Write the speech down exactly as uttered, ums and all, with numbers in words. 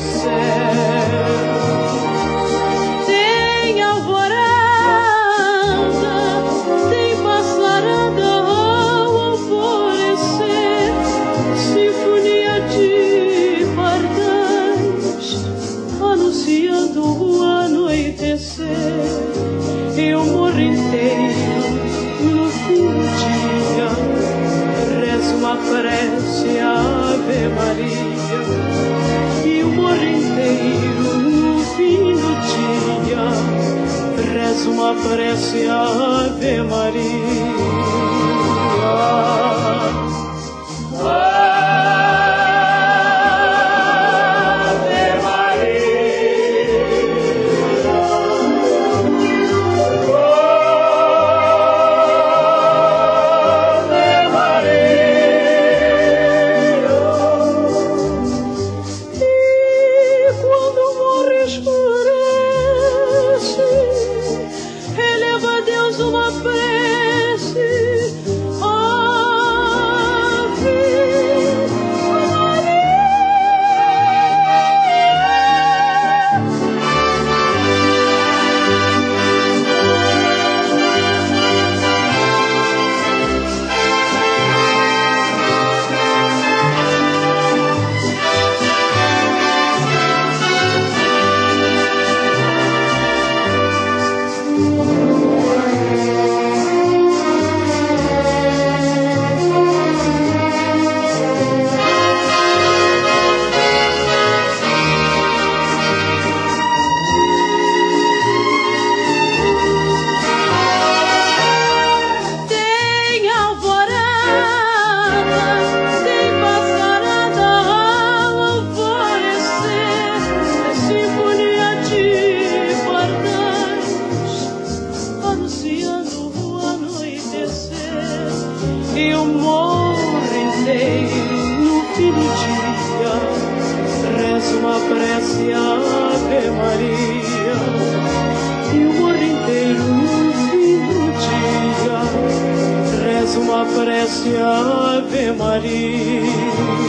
céu. Tem alvorada, tem passarada ao alvorecer, sinfonia de pardais anunciando o anoitecer. E o morro inteiro no fim do dia reza uma prece Ave Maria. E o morro inteiro no fim do dia reza uma prece Ave Maria. Uma prece, Ave Maria. E o morro inteiro no fim do dia reza uma prece Ave Maria. E o morro inteiro no fim do dia reza uma prece Ave Maria.